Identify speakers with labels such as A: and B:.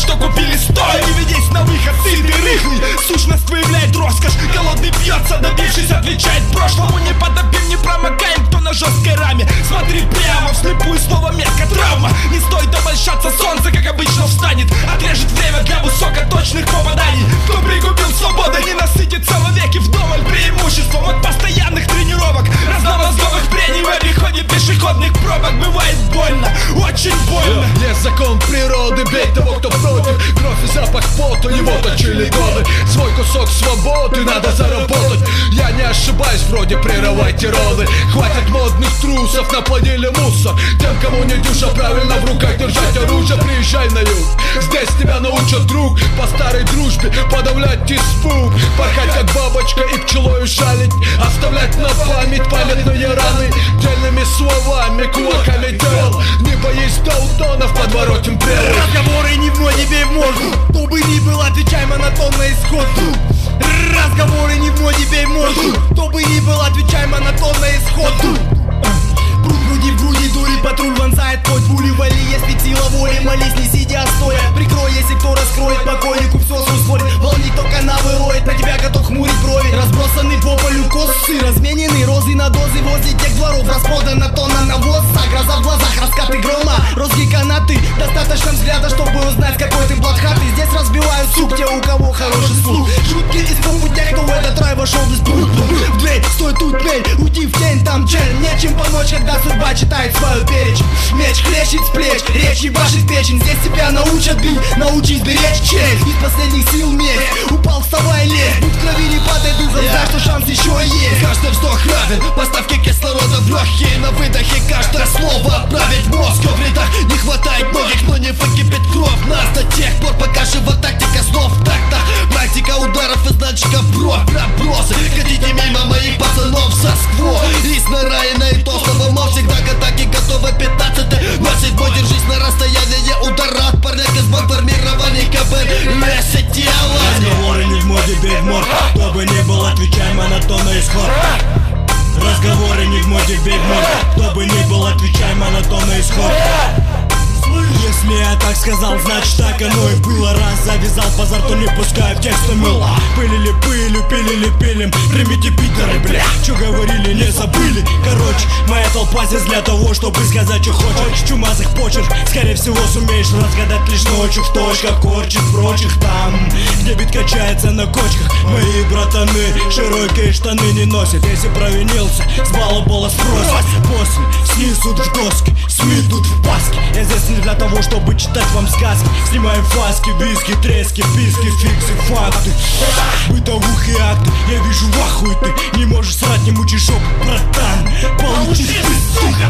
A: что купили стоя. Не ведись на выход, сытый, рыхлый. Сущность выявляет роскошь, голодный бьется, добившись, отвечает прошлому. Не подопим, не промокаем, кто на жесткой раме. Смотри прямо, вслепую, снова метка травма. Не стоит обольщаться, солнце, как обычно, встанет. Отрежет время для высокоточных попаданий. Кто пригубил свободы, не насытится вовеки вдоволь преимуществом от постоянных тренировок. Разномозговых прений в обиходе пешеходных пробок. Бывает больно, очень больно.
B: Есть закон природы, бей того, кто против. Кровь и запах пота, его точили годы. Свой кусок свободы надо заработать. Я не ошибаюсь, вроде прерывайте роды. Хватит модных трусов, наплодили мусор. Тем, кому не дюша, правильно в руках держать оружие. Приезжай на юг, здесь тебя научат, друг. По старой дружбе подавлять испуг. Порхать как бабочка и пчелою шалить. Оставлять на память памятные раны. Дельными словами, кулаками дел. Не боись даутонов, подворотим прелых.
A: Разговоры не в моде, бей в морду. Кто бы ни был, отвечай монотонно исход. Разговоры не в моде, бей в морду. Кто бы ни был, отвечай монотонно исход. Груди в груди, дури, патруль вонзает хоть пули. Вали, если сила воли, молись, не сидя стоя. Прикрой, если кто раскроет, покойнику все ускорит. Волни, кто канавы роет, на тебя готов хмурить брови. Разбросаны по полю косы, разменены розы на дозы. Возле тех дворов распродана тонна навоза. Гроза в глазах, раскаты грома, розги канаты. Достаточно взгляда, чтобы узнать, какой ты блатхатый. Здесь разбивают сук те, у кого хороший слух. Шутки из пути, кто в этот рай вошел без путь. В дверь, стой тут, мель, уйди в тень, там чель. Нечем помочь, когда судьба читает свою перечень. Меч хлещет с плеч, речь ебашит печень. Здесь тебя научат бить, научись беречь честь. Из последних сил месть, упал, вставай, лезь. Будь в крови, не падай духом, знай, что шанс еще есть.
B: Каждый вздох равен поставке кислорода в легкие. На выдохе каждое слово отправить в мозг. В рядах не хватает многих, но не выкипит кровь. Нас до тех пор, пока жива тактика снов. Так-то практика ударов и значков пробросы. Хотите мимо моих пацанов со скво. Из нараина и толстого мов всегда к атаке готовы 15-й. Носит бой, держись на расстоянии удара от парня из бандформирований КБ. Леся тело.
A: Разговоры не в моде, бей в морд. Кто бы ни был, отвечай монотонно исход. Разговоры не в моде, бей в морд. Кто бы ни был, отвечай монотонно исход. Если я так сказал, значит так оно и было. Раз завязал базар, то не пускай в текст мыло. Пылили пылью, пилили пилим. Примите питеры, бля, что говорили, не забыли. Короче, моя толпа здесь для того, чтобы сказать, что хочешь. Чумазых почерк, скорее всего сумеешь разгадать лишь ночью. В точках корчит прочих там, где бит качается на кочках. Мои братаны широкие штаны не носят. Если провинился, с балабола спросят. После снесут в доски, сметут в паски. Я здесь не для того, чтобы читать вам сказки. Снимаем фаски, виски, трески, писки, фиксы, факты. Бытовух и акты, я вижу в ахуе ты. Не можешь срать, не мучишь опыт, братан. Получишь ты, сука.